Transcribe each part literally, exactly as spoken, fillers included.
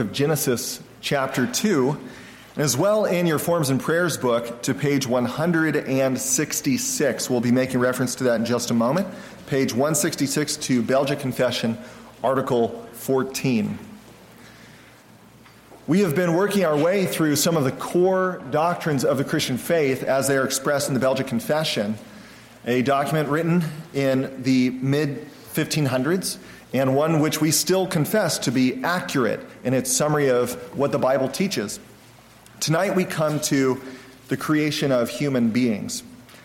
of Genesis chapter two, and as well in your Forms and Prayers book to page one hundred sixty-six. We'll be making reference to that in just a moment. Page one sixty-six to Belgic Confession, Article fourteen. We have been working our way through some of the core doctrines of the Christian faith as they are expressed in the Belgic Confession, a document written in the mid fifteen hundreds, and one which we still confess to be accurate in its summary of what the Bible teaches. Tonight we come to the creation of human beings.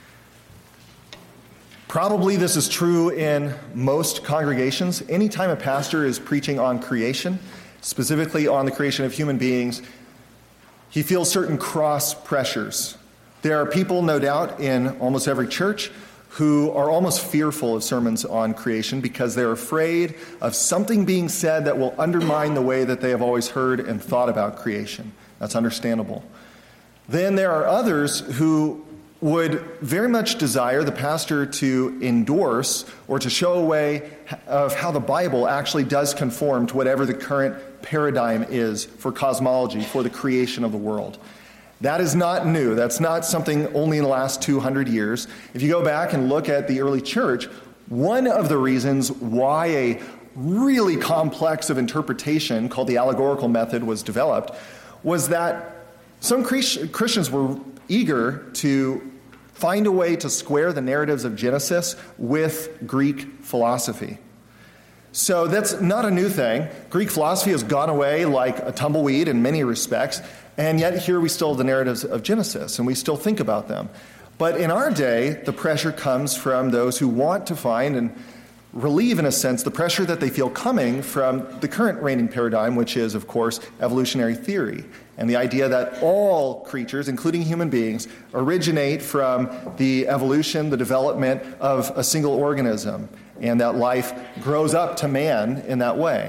Probably this is true in most congregations. Anytime a pastor is preaching on creation, specifically on the creation of human beings, he feels certain cross pressures. There are people, no doubt, in almost every church who are almost fearful of sermons on creation because they're afraid of something being said that will undermine the way that they have always heard and thought about creation. That's understandable. Then there are others who would very much desire the pastor to endorse or to show a way of how the Bible actually does conform to whatever the current paradigm is for cosmology, for the creation of the world. That is not new. That's not something only in the last two hundred years. If you go back and look at the early church, one of the reasons why a really complex of interpretation called the allegorical method was developed was that some Christians were eager to find a way to square the narratives of Genesis with Greek philosophy. So that's not a new thing. Greek philosophy has gone away like a tumbleweed in many respects, and yet here we still have the narratives of Genesis, and we still think about them. But in our day, the pressure comes from those who want to find and relieve, in a sense, the pressure that they feel coming from the current reigning paradigm, which is, of course, evolutionary theory, and the idea that all creatures, including human beings, originate from the evolution, the development of a single organism, and that life grows up to man in that way.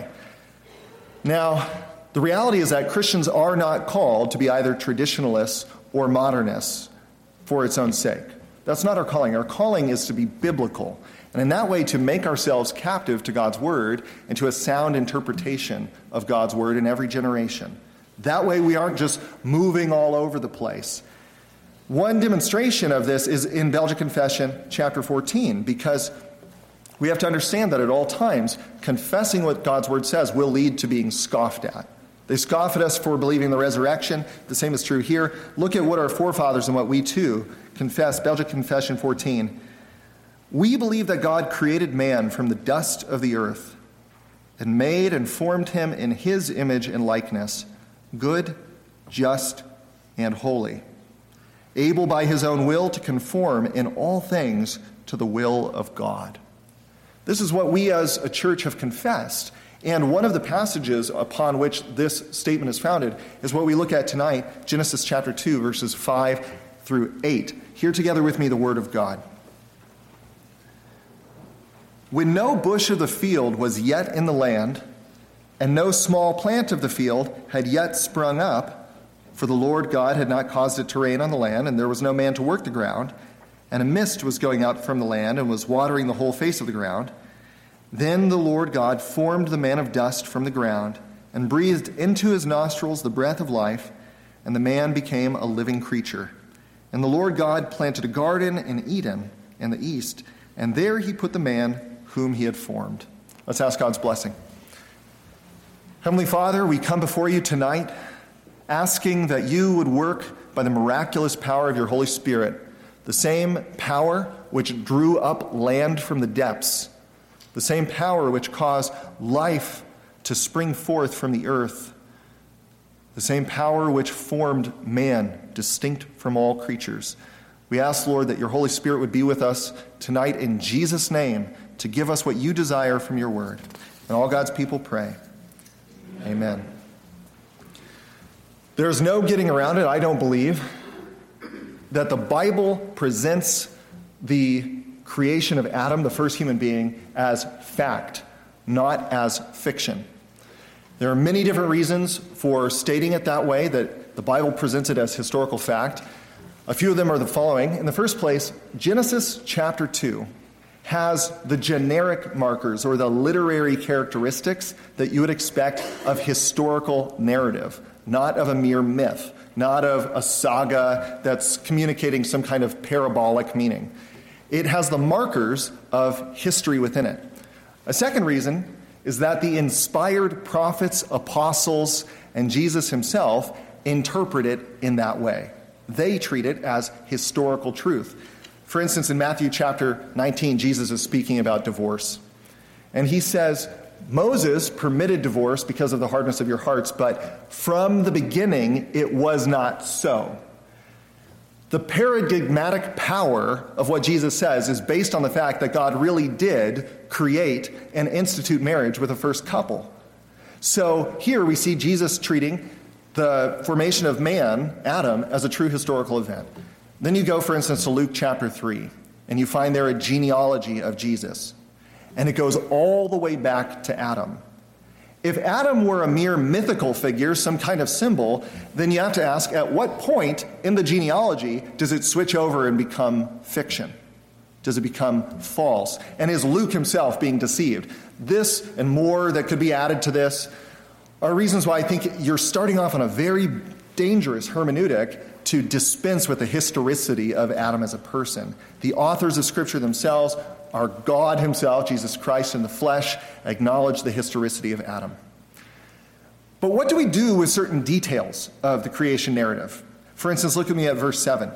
Now, the reality is that Christians are not called to be either traditionalists or modernists for its own sake. That's not our calling. Our calling is to be biblical, and in that way to make ourselves captive to God's Word and to a sound interpretation of God's Word in every generation. That way we aren't just moving all over the place. One demonstration of this is in Belgic Confession, chapter fourteen, because we have to understand that at all times, confessing what God's Word says will lead to being scoffed at. They scoff at us for believing the resurrection. The same is true here. Look at what our forefathers and what we too confess. Belgic Confession fourteen. We believe that God created man from the dust of the earth and made and formed him in his image and likeness, good, just, and holy, able by his own will to conform in all things to the will of God. This is what we as a church have confessed. And one of the passages upon which this statement is founded is what we look at tonight, Genesis chapter two, verses five through eight. Hear together with me the word of God. When no bush of the field was yet in the land, and no small plant of the field had yet sprung up, for the Lord God had not caused it to rain on the land, and there was no man to work the ground, and a mist was going out from the land and was watering the whole face of the ground, then the Lord God formed the man of dust from the ground and breathed into his nostrils the breath of life, and the man became a living creature. And the Lord God planted a garden in Eden in the east, and there he put the man whom he had formed. Let's ask God's blessing. Heavenly Father, we come before you tonight asking that you would work by the miraculous power of your Holy Spirit, the same power which drew up land from the depths, the same power which caused life to spring forth from the earth, the same power which formed man distinct from all creatures. We ask, Lord, that your Holy Spirit would be with us tonight in Jesus' name to give us what you desire from your word. And all God's people pray. Amen. There's no getting around it, I don't believe, that the Bible presents the creation of Adam, the first human being, as fact, not as fiction. There are many different reasons for stating it that way, that the Bible presents it as historical fact. A few of them are the following. In the first place, Genesis chapter two has the generic markers or the literary characteristics that you would expect of historical narrative, not of a mere myth, not of a saga that's communicating some kind of parabolic meaning. It has the markers of history within it. A second reason is that the inspired prophets, apostles, and Jesus himself interpret it in that way. They treat it as historical truth. For instance, in Matthew chapter nineteen, Jesus is speaking about divorce. And he says, Moses permitted divorce because of the hardness of your hearts, but from the beginning it was not so. The paradigmatic power of what Jesus says is based on the fact that God really did create and institute marriage with the first couple. So here we see Jesus treating the formation of man, Adam, as a true historical event. Then you go, for instance, to Luke chapter three, and you find there a genealogy of Jesus. And it goes all the way back to Adam. If Adam were a mere mythical figure, some kind of symbol, then you have to ask, at what point in the genealogy does it switch over and become fiction? Does it become false? And is Luke himself being deceived? This and more that could be added to this are reasons why I think you're starting off on a very dangerous hermeneutic to dispense with the historicity of Adam as a person. The authors of Scripture themselves, our God himself, Jesus Christ in the flesh, acknowledge the historicity of Adam. But what do we do with certain details of the creation narrative? For instance, look at me at verse seven.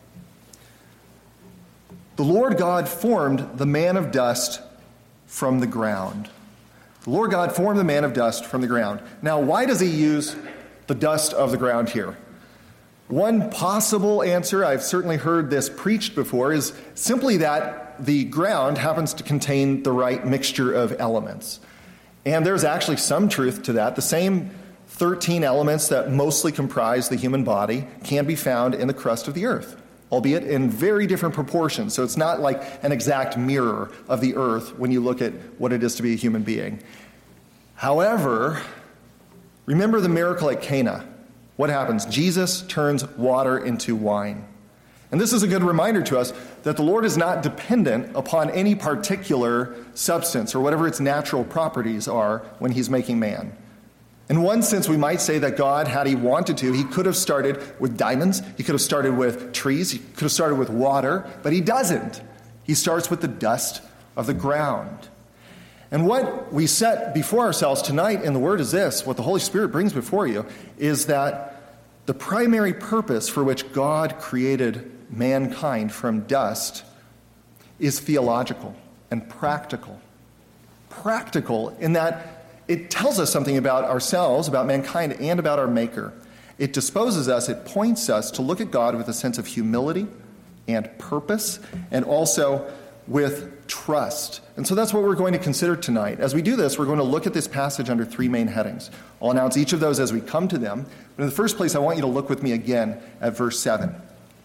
The Lord God formed the man of dust from the ground. The Lord God formed the man of dust from the ground. Now, why does he use the dust of the ground here? One possible answer, I've certainly heard this preached before, is simply that the ground happens to contain the right mixture of elements. And there's actually some truth to that. The same thirteen elements that mostly comprise the human body can be found in the crust of the earth, albeit in very different proportions. So it's not like an exact mirror of the earth when you look at what it is to be a human being. However, remember the miracle at Cana. What happens? Jesus turns water into wine. And this is a good reminder to us that the Lord is not dependent upon any particular substance or whatever its natural properties are when he's making man. In one sense, we might say that God, had he wanted to, he could have started with diamonds, he could have started with trees, he could have started with water, but he doesn't. He starts with the dust of the ground. And what we set before ourselves tonight in the Word is this, what the Holy Spirit brings before you, is that the primary purpose for which God created mankind from dust is theological and practical. Practical in that it tells us something about ourselves, about mankind, and about our Maker. It disposes us, it points us to look at God with a sense of humility and purpose, and also with trust. And so that's what we're going to consider tonight. As we do this, we're going to look at this passage under three main headings. I'll announce each of those as we come to them. But in the first place, I want you to look with me again at verse seven.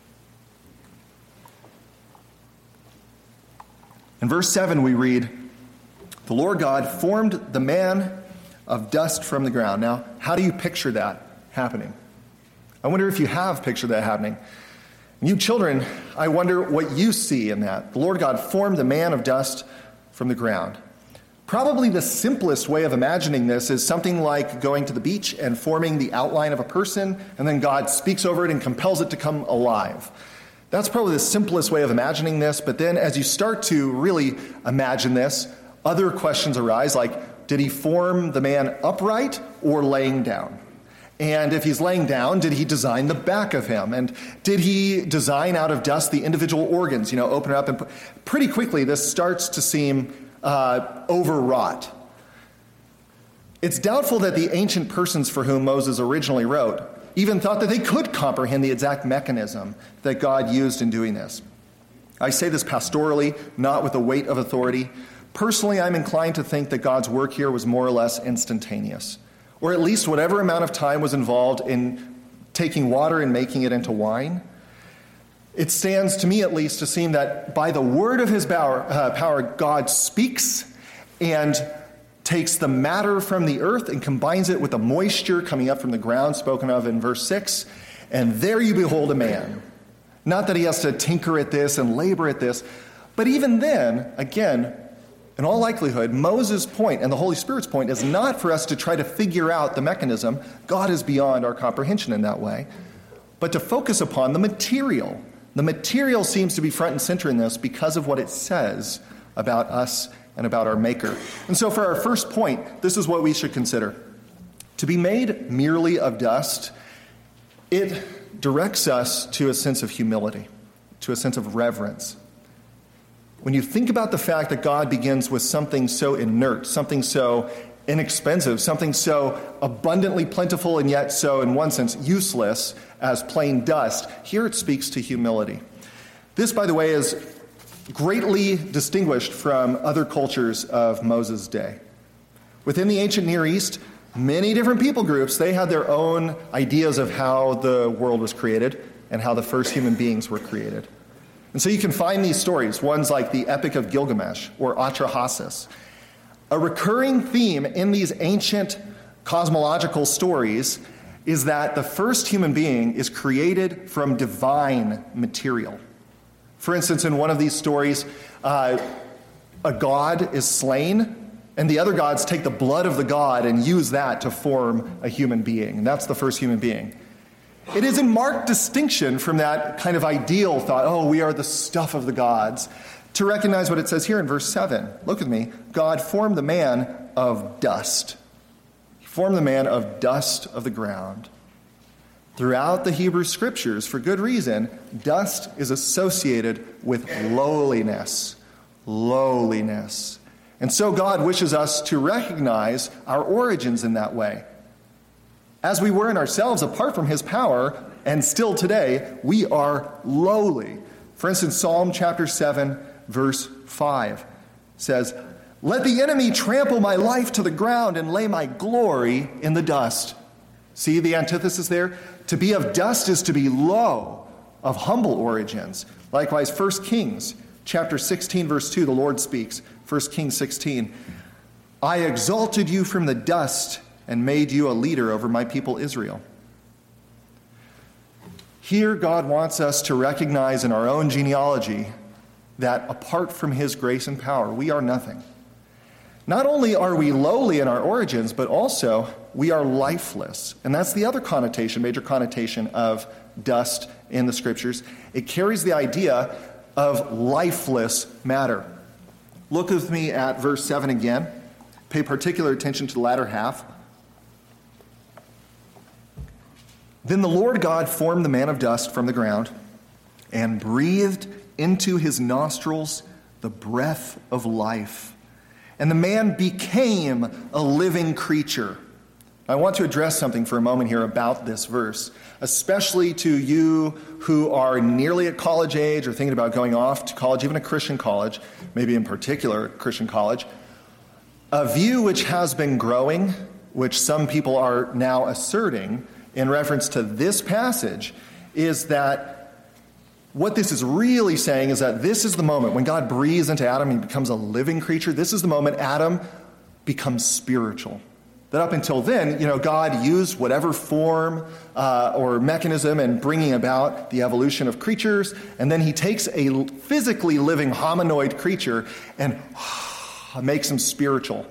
In verse seven, we read, "The Lord God formed the man of dust from the ground." Now, how do you picture that happening? I wonder if you have pictured that happening. You children, I wonder what you see in that. The Lord God formed the man of dust from the ground. Probably the simplest way of imagining this is something like going to the beach and forming the outline of a person, and then God speaks over it and compels it to come alive. That's probably the simplest way of imagining this, but then as you start to really imagine this, other questions arise, like, did he form the man upright or laying down? And if he's laying down, did he design the back of him? And did he design out of dust the individual organs, you know, open it up? And put... Pretty quickly, this starts to seem uh, overwrought. It's doubtful that the ancient persons for whom Moses originally wrote even thought that they could comprehend the exact mechanism that God used in doing this. I say this pastorally, not with the weight of authority. Personally, I'm inclined to think that God's work here was more or less instantaneous, or at least whatever amount of time was involved in taking water and making it into wine. It stands to me at least to seem that by the word of his power, uh, power God speaks and takes the matter from the earth and combines it with the moisture coming up from the ground spoken of in verse six, and there you behold a man. Not that he has to tinker at this and labor at this, But even then, again, in all likelihood, Moses' point and the Holy Spirit's point is not for us to try to figure out the mechanism. God is beyond our comprehension in that way. But to focus upon the material. The material seems to be front and center in this because of what it says about us and about our Maker. And so for our first point, this is what we should consider. To be made merely of dust, it directs us to a sense of humility, to a sense of reverence. When you think about the fact that God begins with something so inert, something so inexpensive, something so abundantly plentiful and yet so, in one sense, useless as plain dust, here it speaks to humility. This, by the way, is greatly distinguished from other cultures of Moses' day. Within the ancient Near East, many different people groups, they had their own ideas of how the world was created and how the first human beings were created. And so you can find these stories, ones like the Epic of Gilgamesh or Atrahasis. A recurring theme in these ancient cosmological stories is that the first human being is created from divine material. For instance, in one of these stories, uh, a god is slain, and the other gods take the blood of the god and use that to form a human being. And that's the first human being. It is in marked distinction from that kind of ideal thought, oh, we are the stuff of the gods, to recognize what it says here in verse seven. Look with me. God formed the man of dust. He formed the man of dust of the ground. Throughout the Hebrew Scriptures, for good reason, dust is associated with lowliness. Lowliness. And so God wishes us to recognize our origins in that way. As we were in ourselves, apart from his power, and still today, we are lowly. For instance, Psalm chapter seven, verse five says, "Let the enemy trample my life to the ground and lay my glory in the dust." See the antithesis there? To be of dust is to be low, of humble origins. Likewise, First Kings chapter sixteen, verse two, the Lord speaks. First Kings sixteen, "I exalted you from the dust and made you a leader over my people Israel." Here, God wants us to recognize in our own genealogy that apart from his grace and power, we are nothing. Not only are we lowly in our origins, but also we are lifeless. And that's the other connotation, major connotation of dust in the Scriptures. It carries the idea of lifeless matter. Look with me at verse seven again. Pay particular attention to the latter half. "Then the Lord God formed the man of dust from the ground and breathed into his nostrils the breath of life. And the man became a living creature." I want to address something for a moment here about this verse, especially to you who are nearly at college age or thinking about going off to college, even a Christian college, maybe in particular Christian college. A view which has been growing, which some people are now asserting in reference to this passage, is that what this is really saying is that this is the moment when God breathes into Adam, he becomes a living creature. This is the moment Adam becomes spiritual. That up until then, you know, God used whatever form uh, or mechanism in bringing about the evolution of creatures, and then he takes a physically living hominoid creature and uh, makes him spiritual.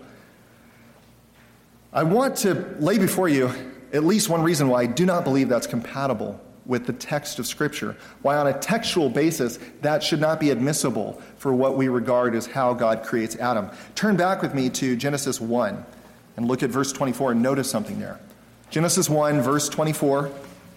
I want to lay before you at least one reason why I do not believe that's compatible with the text of Scripture, why on a textual basis that should not be admissible for what we regard as how God creates Adam. Turn back with me to Genesis one and look at verse twenty-four and notice something there. Genesis one, verse twenty-four.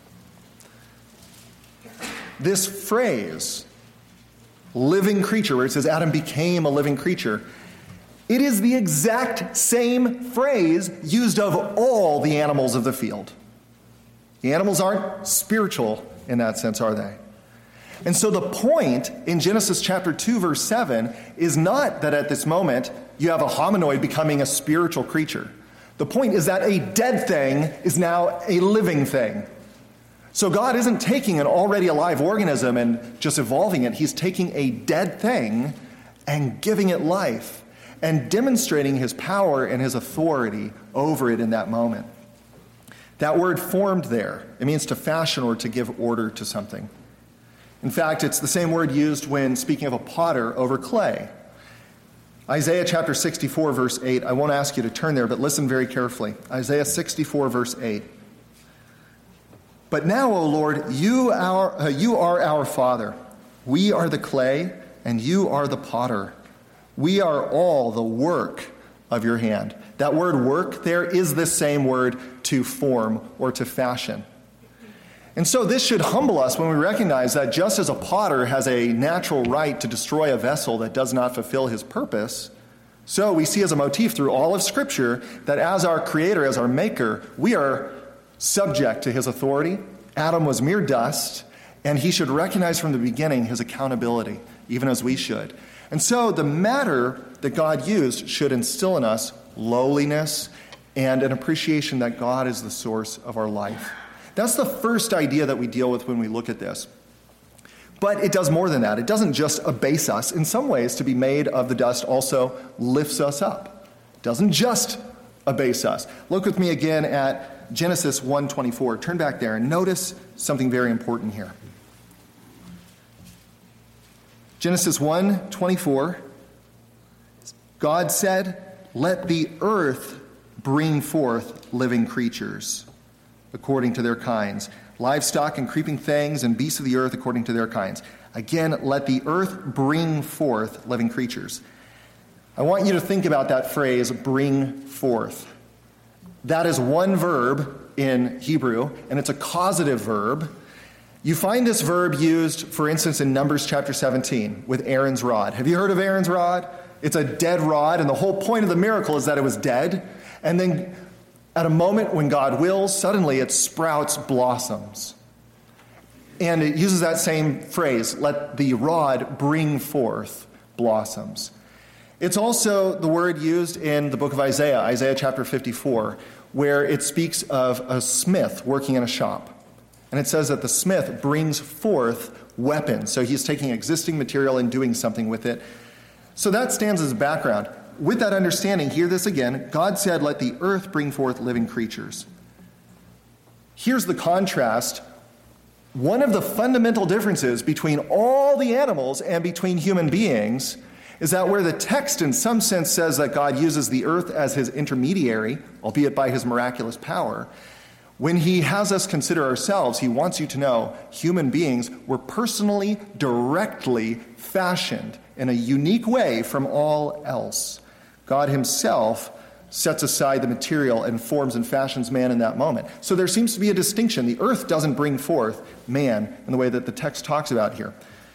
This phrase, living creature, where it says Adam became a living creature, it is the exact same phrase used of all the animals of the field. The animals aren't spiritual in that sense, are they? And so the point in Genesis chapter two, verse seven, is not that at this moment you have a hominoid becoming a spiritual creature. The point is that a dead thing is now a living thing. So God isn't taking an already alive organism and just evolving it. He's taking a dead thing and giving it life and demonstrating his power and his authority over it in that moment. That word formed there, it means to fashion or to give order to something. In fact, it's the same word used when speaking of a potter over clay. Isaiah chapter sixty-four, verse eight. I won't ask you to turn there, but listen very carefully. Isaiah sixty-four, verse eight. But now, O Lord, you, our, uh, you are our Father. We are the clay, and you are the potter. We are all the work of your hand. That word work there is the same word to form or to fashion. And so this should humble us when we recognize that just as a potter has a natural right to destroy a vessel that does not fulfill his purpose, so we see as a motif through all of Scripture that as our Creator, as our Maker, we are subject to his authority. Adam was mere dust, and he should recognize from the beginning his accountability, even as we should. And so the matter that God used should instill in us lowliness and an appreciation that God is the source of our life. That's the first idea that we deal with when we look at this. But it does more than that. It doesn't just abase us. In some ways, to be made of the dust also lifts us up. It doesn't just abase us. Look with me again at Genesis one twenty-four. Turn back there and notice something very important here. Genesis one twenty-four. God said, "Let the earth bring forth living creatures according to their kinds, livestock and creeping things and beasts of the earth according to their kinds." Again, let the earth bring forth living creatures. I want you to think about that phrase, bring forth. That is one verb in Hebrew, and it's a causative verb. You find this verb used, for instance, in Numbers chapter seventeen with Aaron's rod. Have you heard of Aaron's rod? It's a dead rod, and the whole point of the miracle is that it was dead. And then at a moment when God wills, suddenly it sprouts blossoms. And it uses that same phrase, let the rod bring forth blossoms. It's also the word used in the book of Isaiah, Isaiah chapter fifty-four, where it speaks of a smith working in a shop. And it says that the smith brings forth weapons. So he's taking existing material and doing something with it. So that stands as a background. With that understanding, hear this again. God said, let the earth bring forth living creatures. Here's the contrast. One of the fundamental differences between all the animals and between human beings is that where the text in some sense says that God uses the earth as his intermediary, albeit by his miraculous power, when he has us consider ourselves, he wants you to know human beings were personally, directly fashioned in a unique way from all else. God himself sets aside the material and forms and fashions man in that moment. So there seems to be a distinction. The earth doesn't bring forth man in the way that the text talks about here.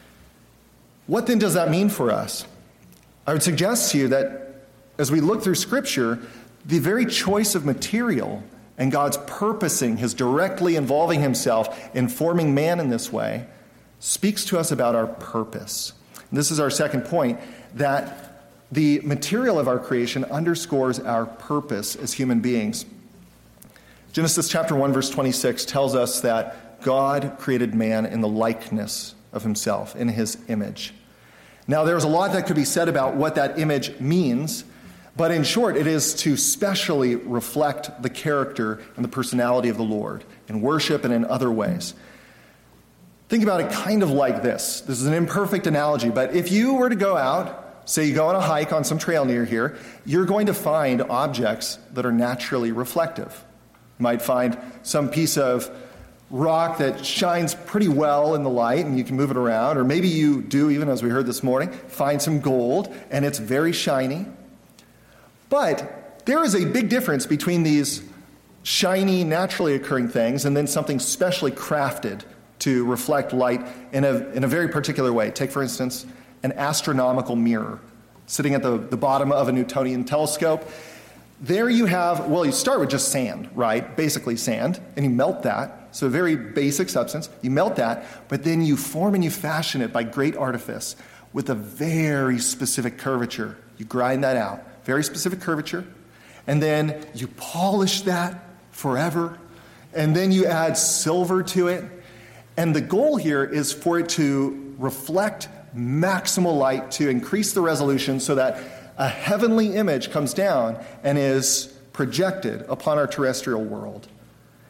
What then does that mean for us? I would suggest to you that as we look through Scripture, the very choice of material and God's purposing, his directly involving himself in forming man in this way, speaks to us about our purpose. And this is our second point, that the material of our creation underscores our purpose as human beings. Genesis chapter one, verse twenty-six tells us that God created man in the likeness of himself, in his image. Now, there's a lot that could be said about what that image means, but in short, it is to specially reflect the character and the personality of the Lord in worship and in other ways. Think about it kind of like this. This is an imperfect analogy, but if you were to go out, say you go on a hike on some trail near here, you're going to find objects that are naturally reflective. You might find some piece of rock that shines pretty well in the light and you can move it around, or maybe you do, even as we heard this morning, find some gold and it's very shiny. But there is a big difference between these shiny, naturally occurring things and then something specially crafted to reflect light in a, in a very particular way. Take, for instance, an astronomical mirror sitting at the, the bottom of a Newtonian telescope. There you have, well, you start with just sand, right? Basically sand, and you melt that. So a very basic substance. You melt that, but then you form and you fashion it by great artifice with a very specific curvature. You grind that out, very specific curvature, and then you polish that forever, and then you add silver to it. And the goal here is for it to reflect maximal light, to increase the resolution so that a heavenly image comes down and is projected upon our terrestrial world.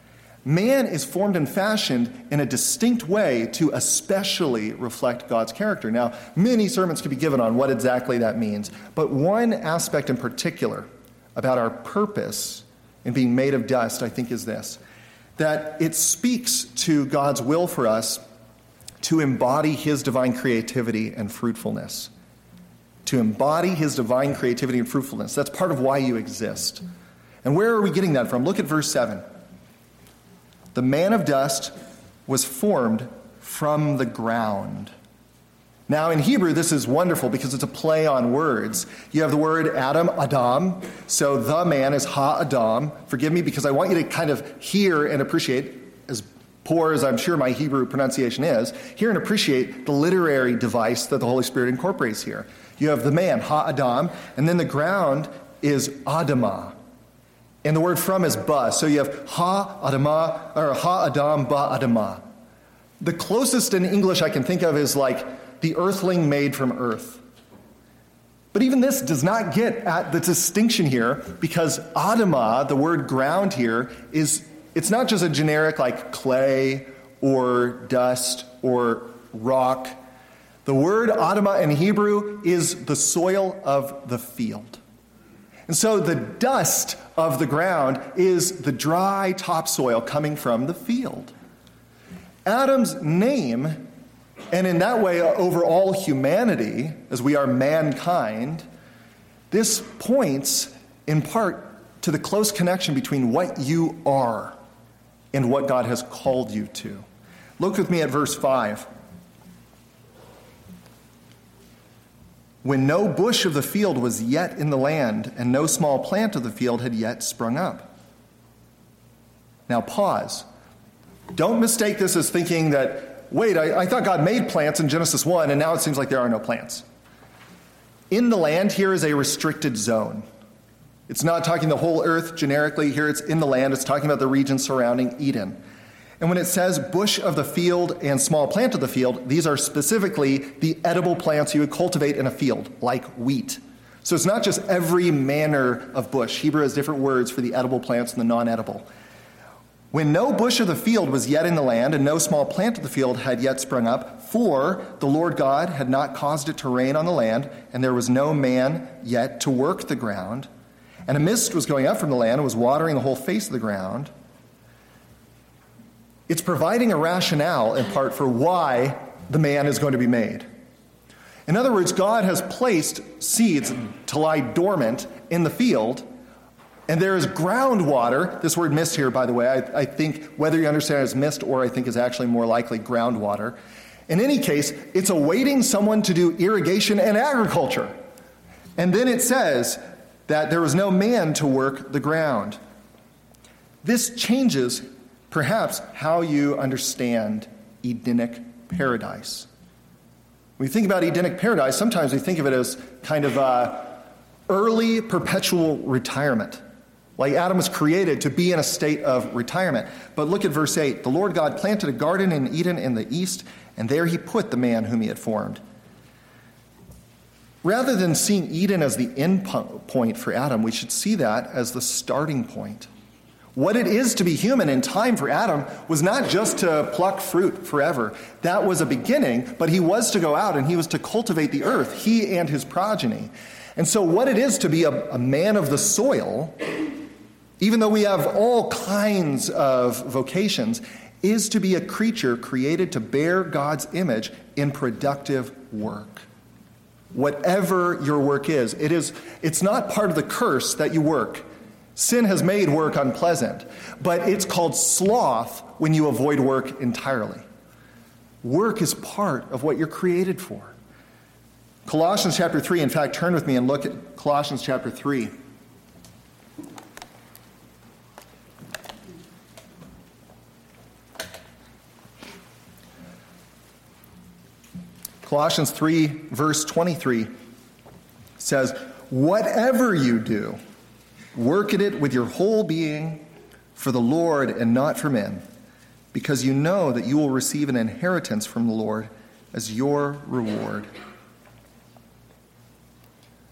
man is formed and fashioned in a distinct way to especially reflect God's character. Now, many sermons could be given on what exactly that means, but one aspect in particular about our purpose in being made of dust, I think, is this, that it speaks to God's will for us to embody his divine creativity and fruitfulness. To embody his divine creativity and fruitfulness. That's part of why you exist. And where are we getting that from? Look at verse seven. The man of dust was formed from the ground. Now, in Hebrew, this is wonderful because it's a play on words. You have the word Adam, Adam. So the man is ha-Adam. Forgive me because I want you to kind of hear and appreciate, as poor as I'm sure my Hebrew pronunciation is, hear and appreciate the literary device that the Holy Spirit incorporates here. You have the man, ha-Adam, and then the ground is Adamah. And the word from is ba. So you have ha-Adamah, or ha-Adam, ba-Adamah. The closest in English I can think of is like the earthling made from earth. But even this does not get at the distinction here, because Adamah, the word ground here, is, it's not just a generic like clay or dust or rock. The word Adamah in Hebrew is the soil of the field. And so the dust of the ground is the dry topsoil coming from the field. Adam's name, and in that way over all humanity, as we are mankind, this points in part to the close connection between what you are and what God has called you to. Look with me at verse five. When no bush of the field was yet in the land, and no small plant of the field had yet sprung up. Now pause. Don't mistake this as thinking that, wait, I, I thought God made plants in Genesis one, and now it seems like there are no plants. In the land here is a restricted zone. It's not talking the whole earth generically. Here it's in the land. It's talking about the region surrounding Eden. And when it says bush of the field and small plant of the field, these are specifically the edible plants you would cultivate in a field, like wheat. So it's not just every manner of bush. Hebrew has different words for the edible plants and the non-edible. When no bush of the field was yet in the land, and no small plant of the field had yet sprung up, for the Lord God had not caused it to rain on the land, and there was no man yet to work the ground, and a mist was going up from the land and was watering the whole face of the ground, it's providing a rationale, in part, for why the man is going to be made. In other words, God has placed seeds to lie dormant in the field, and there is groundwater. This word mist here, by the way, I, I think whether you understand it as mist or I think is actually more likely groundwater. In any case, it's awaiting someone to do irrigation and agriculture. And then it says that there was no man to work the ground. This changes perhaps how you understand Edenic paradise. When we think about Edenic paradise, sometimes we think of it as kind of uh, early perpetual retirement. Like Adam was created to be in a state of retirement. But look at verse eight. The Lord God planted a garden in Eden in the east, and there he put the man whom he had formed. Rather than seeing Eden as the end point for Adam, we should see that as the starting point. What it is to be human in time for Adam was not just to pluck fruit forever. That was a beginning, but he was to go out and he was to cultivate the earth, he and his progeny. And so what it is to be a, a man of the soil, even though we have all kinds of vocations, is to be a creature created to bear God's image in productive work. Whatever your work is, it is, it's not part of the curse that you work. Sin has made work unpleasant, but it's called sloth when you avoid work entirely. Work is part of what you're created for. Colossians chapter three, in fact, turn with me and look at Colossians chapter three. Colossians three, verse twenty-three says, "Whatever you do, work at it with your whole being for the Lord and not for men, because you know that you will receive an inheritance from the Lord as your reward."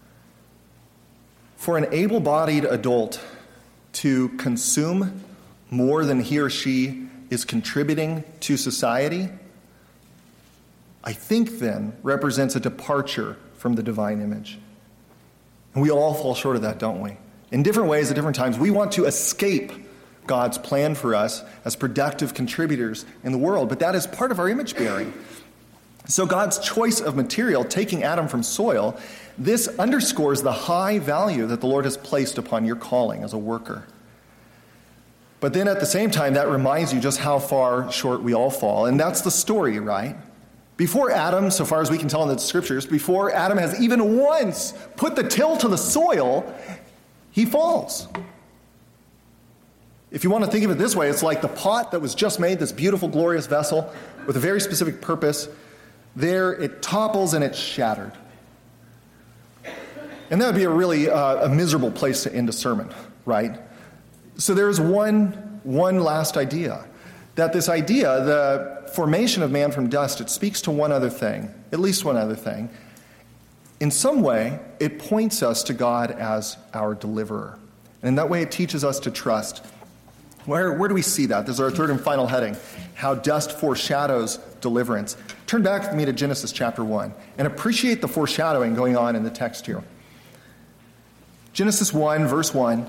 For an able-bodied adult to consume, more than he or she is contributing to society, I think then represents a departure from the divine image. And we all fall short of that, don't we? In different ways at different times, we want to escape God's plan for us as productive contributors in the world, but that is part of our image bearing. So God's choice of material, taking Adam from soil, this underscores the high value that the Lord has placed upon your calling as a worker. But then at the same time, that reminds you just how far short we all fall. And that's the story, right? Before Adam, so far as we can tell in the scriptures, before Adam has even once put the till to the soil, he falls. If you want to think of it this way, it's like the pot that was just made, this beautiful, glorious vessel with a very specific purpose. There, it topples and it's shattered. And that would be a really uh, a miserable place to end a sermon, right? So there is one, one last idea. That this idea, the formation of man from dust, it speaks to one other thing, at least one other thing. In some way, it points us to God as our deliverer. And in that way, it teaches us to trust. Where, where do we see that? This is our third and final heading, how dust foreshadows deliverance. Turn back with me to Genesis chapter one and appreciate the foreshadowing going on in the text here. Genesis one, verse one.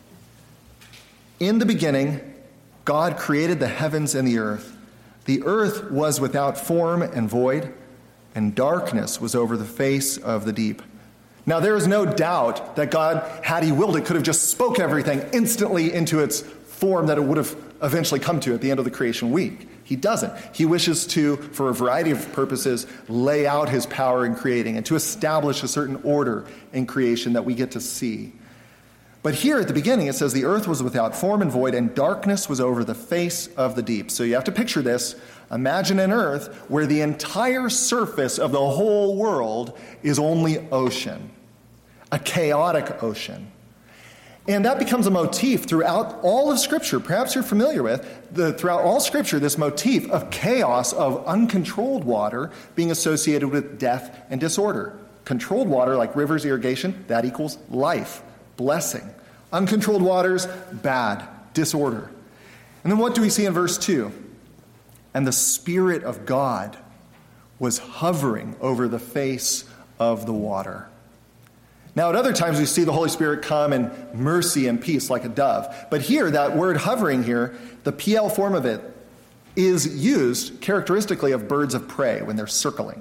In the beginning, God created the heavens and the earth. The earth was without form and void, and darkness was over the face of the deep. Now, there is no doubt that God, had he willed it, could have just spoke everything instantly into its form that it would have eventually come to at the end of the creation week. He doesn't. He wishes to, for a variety of purposes, lay out his power in creating and to establish a certain order in creation that we get to see. But here at the beginning, it says the earth was without form and void, and darkness was over the face of the deep. So you have to picture this. Imagine an earth where the entire surface of the whole world is only ocean, a chaotic ocean. And that becomes a motif throughout all of Scripture. Perhaps you're familiar with, the, throughout all Scripture, this motif of chaos, of uncontrolled water being associated with death and disorder. Controlled water, like rivers, irrigation, that equals life, blessing. Uncontrolled waters, bad, disorder. And then what do we see in verse two? And the Spirit of God was hovering over the face of the water. Now, at other times, we see the Holy Spirit come in mercy and peace like a dove. But here, that word hovering here, the P L form of it, is used characteristically of birds of prey when they're circling.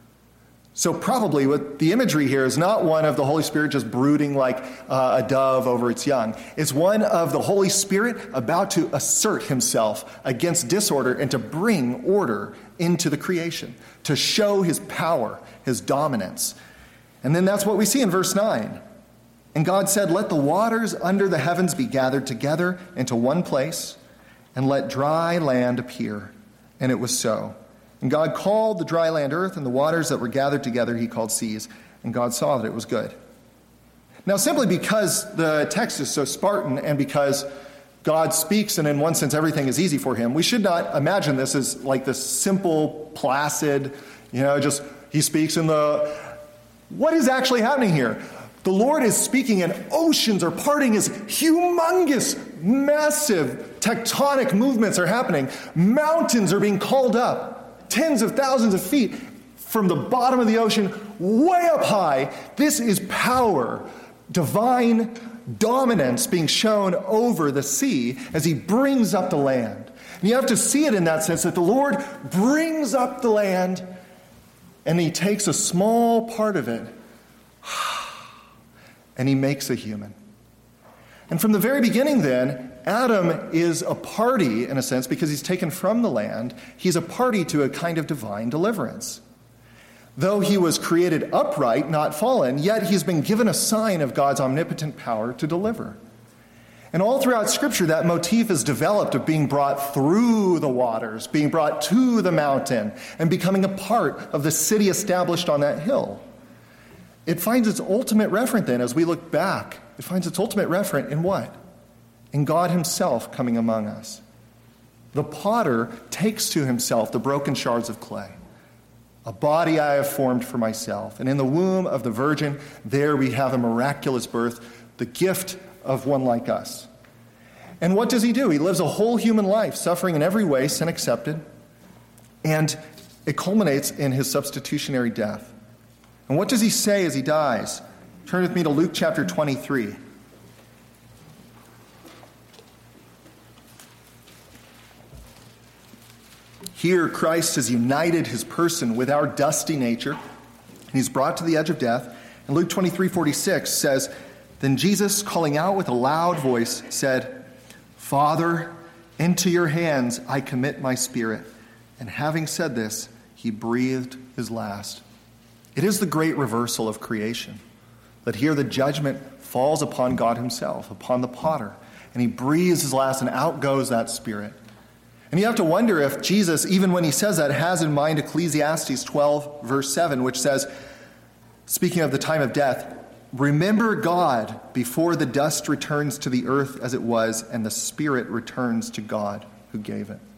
So probably what the imagery here is not one of the Holy Spirit just brooding like uh, a dove over its young. It's one of the Holy Spirit about to assert himself against disorder and to bring order into the creation, to show his power, his dominance. And then that's what we see in verse nine. And God said, "Let the waters under the heavens be gathered together into one place, and let dry land appear." And it was so. And God called the dry land earth, and the waters that were gathered together he called seas. And God saw that it was good. Now, simply because the text is so Spartan and because God speaks and in one sense everything is easy for him, we should not imagine this as like this simple, placid, you know, just he speaks in the... What is actually happening here? The Lord is speaking and oceans are parting as humongous, massive, tectonic movements are happening. Mountains are being called up. Tens of thousands of feet from the bottom of the ocean, way up high. This is power, divine dominance being shown over the sea as he brings up the land. And you have to see it in that sense that the Lord brings up the land and he takes a small part of it and he makes a human. And from the very beginning then, Adam is a party, in a sense, because he's taken from the land. He's a party to a kind of divine deliverance. Though he was created upright, not fallen, yet he's been given a sign of God's omnipotent power to deliver. And all throughout Scripture, that motif is developed of being brought through the waters, being brought to the mountain, and becoming a part of the city established on that hill. It finds its ultimate referent then, as we look back, it finds its ultimate referent in what? In God himself coming among us. The potter takes to himself the broken shards of clay. A body I have formed for myself. And in the womb of the virgin, there we have a miraculous birth, the gift of one like us. And what does he do? He lives a whole human life, suffering in every way, sin accepted, and it culminates in his substitutionary death. And what does he say as he dies? Turn with me to Luke chapter twenty-three. Here, Christ has united his person with our dusty nature, and he's brought to the edge of death. And Luke twenty-three forty-six says, "Then Jesus, calling out with a loud voice, said, 'Father, into your hands I commit my spirit.' And having said this, he breathed his last." It is the great reversal of creation, that here the judgment falls upon God himself, upon the potter, and he breathes his last, and out goes that spirit. And you have to wonder if Jesus, even when he says that, has in mind Ecclesiastes twelve, verse seven, which says, speaking of the time of death, "Remember God before the dust returns to the earth as it was, and the spirit returns to God who gave it."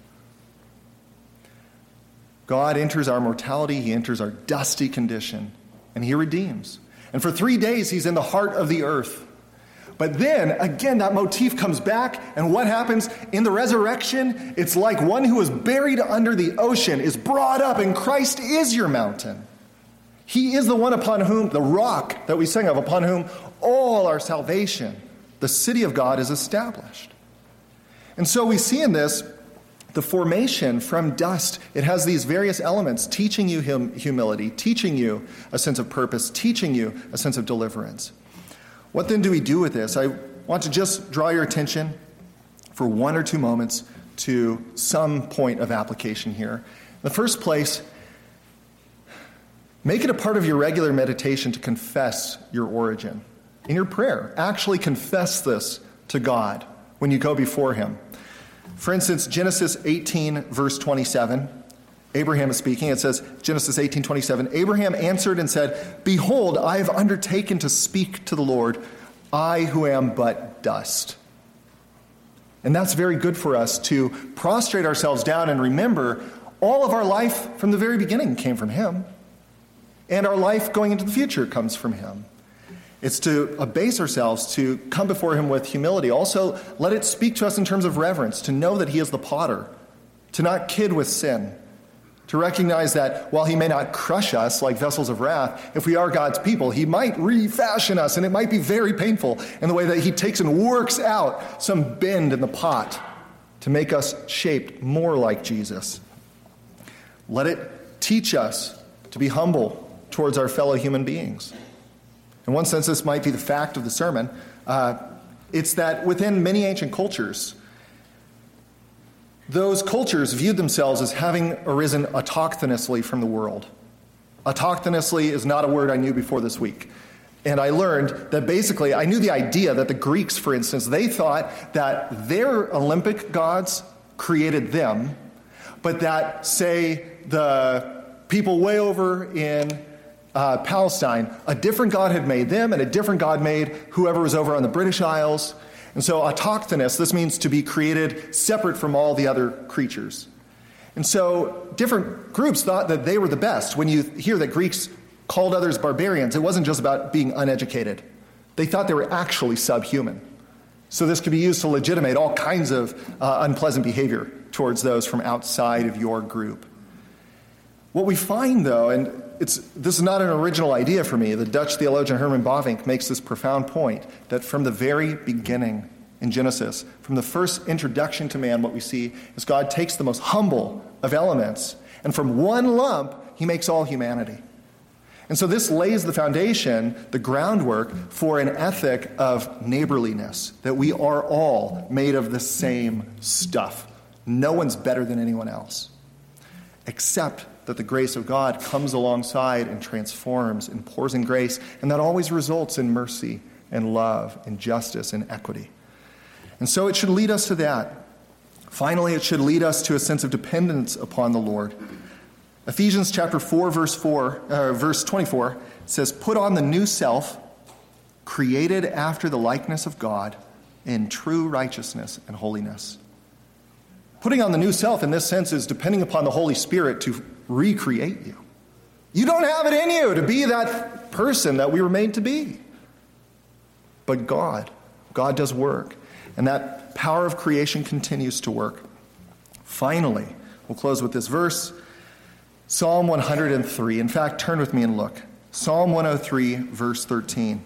God enters our mortality, he enters our dusty condition, and he redeems. And for three days, he's in the heart of the earth. But then, again, that motif comes back, and what happens? In the resurrection, it's like one who was buried under the ocean is brought up, and Christ is your mountain. He is the one upon whom, the rock that we sing of, upon whom all our salvation, the city of God, is established. And so we see in this, the formation from dust. It has these various elements, teaching you hum- humility, teaching you a sense of purpose, teaching you a sense of deliverance. What then do we do with this? I want to just draw your attention for one or two moments to some point of application here. In the first place, make it a part of your regular meditation to confess your origin. In your prayer, actually confess this to God when you go before him. For instance, Genesis eighteen, verse twenty-seven, Abraham is speaking. It says, Genesis eighteen twenty-seven, "Abraham answered and said, 'Behold, I have undertaken to speak to the Lord, I who am but dust.'" And that's very good for us to prostrate ourselves down and remember all of our life from the very beginning came from him. And our life going into the future comes from him. It's to abase ourselves, to come before him with humility. Also, let it speak to us in terms of reverence, to know that he is the potter, to not kid with sin, to recognize that while he may not crush us like vessels of wrath, if we are God's people, he might refashion us, and it might be very painful in the way that he takes and works out some bend in the pot to make us shaped more like Jesus. Let it teach us to be humble towards our fellow human beings. In one sense, this might be the fact of the sermon. Uh, it's that within many ancient cultures, those cultures viewed themselves as having arisen autochthonously from the world. Autochthonously is not a word I knew before this week. And I learned that basically, I knew the idea that the Greeks, for instance, they thought that their Olympic gods created them, but that, say, the people way over in Uh, Palestine, a different God had made them, and a different God made whoever was over on the British Isles. And so autochthonous, this means to be created separate from all the other creatures. And so different groups thought that they were the best. When you hear that Greeks called others barbarians, it wasn't just about being uneducated. They thought they were actually subhuman. So this could be used to legitimate all kinds of uh, unpleasant behavior towards those from outside of your group. What we find, though, and it's this is not an original idea for me. The Dutch theologian Herman Bavinck makes this profound point that from the very beginning in Genesis, from the first introduction to man, what we see is God takes the most humble of elements, and from one lump, he makes all humanity. And so this lays the foundation, the groundwork for an ethic of neighborliness, that we are all made of the same stuff. No one's better than anyone else, except that the grace of God comes alongside and transforms and pours in grace, and that always results in mercy and love and justice and equity. And so it should lead us to that. Finally, it should lead us to a sense of dependence upon the Lord. Ephesians chapter four, verse four, uh, verse twenty-four says, "Put on the new self, created after the likeness of God, in true righteousness and holiness." Putting on the new self in this sense is depending upon the Holy Spirit to recreate you. You don't have it in you to be that person that we were made to be. But God, God does work. And that power of creation continues to work. Finally, we'll close with this verse, Psalm one hundred three. In fact, turn with me and look. Psalm one oh three, verse thirteen.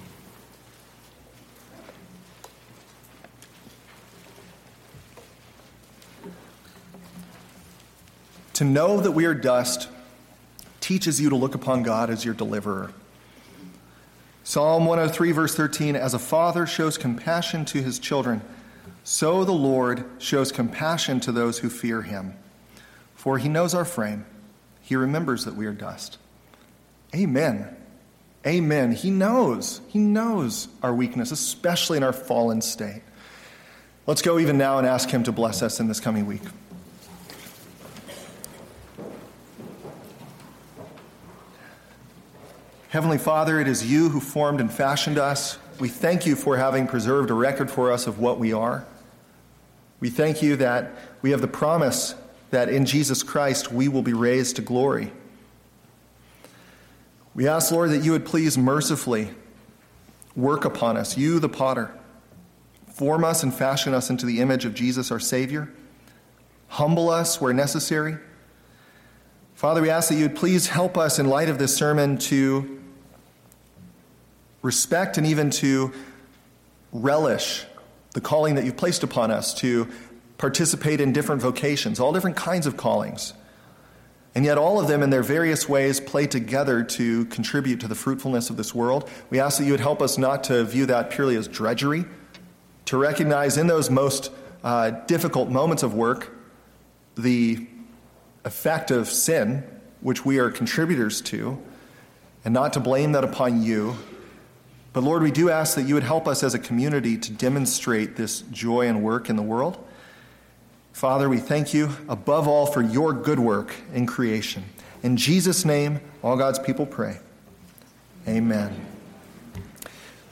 To know that we are dust teaches you to look upon God as your deliverer. Psalm one oh three, verse thirteen, as a father shows compassion to his children, so the Lord shows compassion to those who fear him. For he knows our frame. He remembers that we are dust. Amen. Amen. He knows. He knows our weakness, especially in our fallen state. Let's go even now and ask him to bless us in this coming week. Heavenly Father, it is you who formed and fashioned us. We thank you for having preserved a record for us of what we are. We thank you that we have the promise that in Jesus Christ we will be raised to glory. We ask, Lord, that you would please mercifully work upon us, you the potter. Form us and fashion us into the image of Jesus our Savior. Humble us where necessary. Father, we ask that you would please help us in light of this sermon to respect and even to relish the calling that you've placed upon us to participate in different vocations, all different kinds of callings. And yet all of them in their various ways play together to contribute to the fruitfulness of this world. We ask that you would help us not to view that purely as drudgery, to recognize in those most uh, difficult moments of work the effect of sin, which we are contributors to, and not to blame that upon you. But Lord, we do ask that you would help us as a community to demonstrate this joy and work in the world. Father, we thank you above all for your good work in creation. In Jesus' name, all God's people pray. Amen.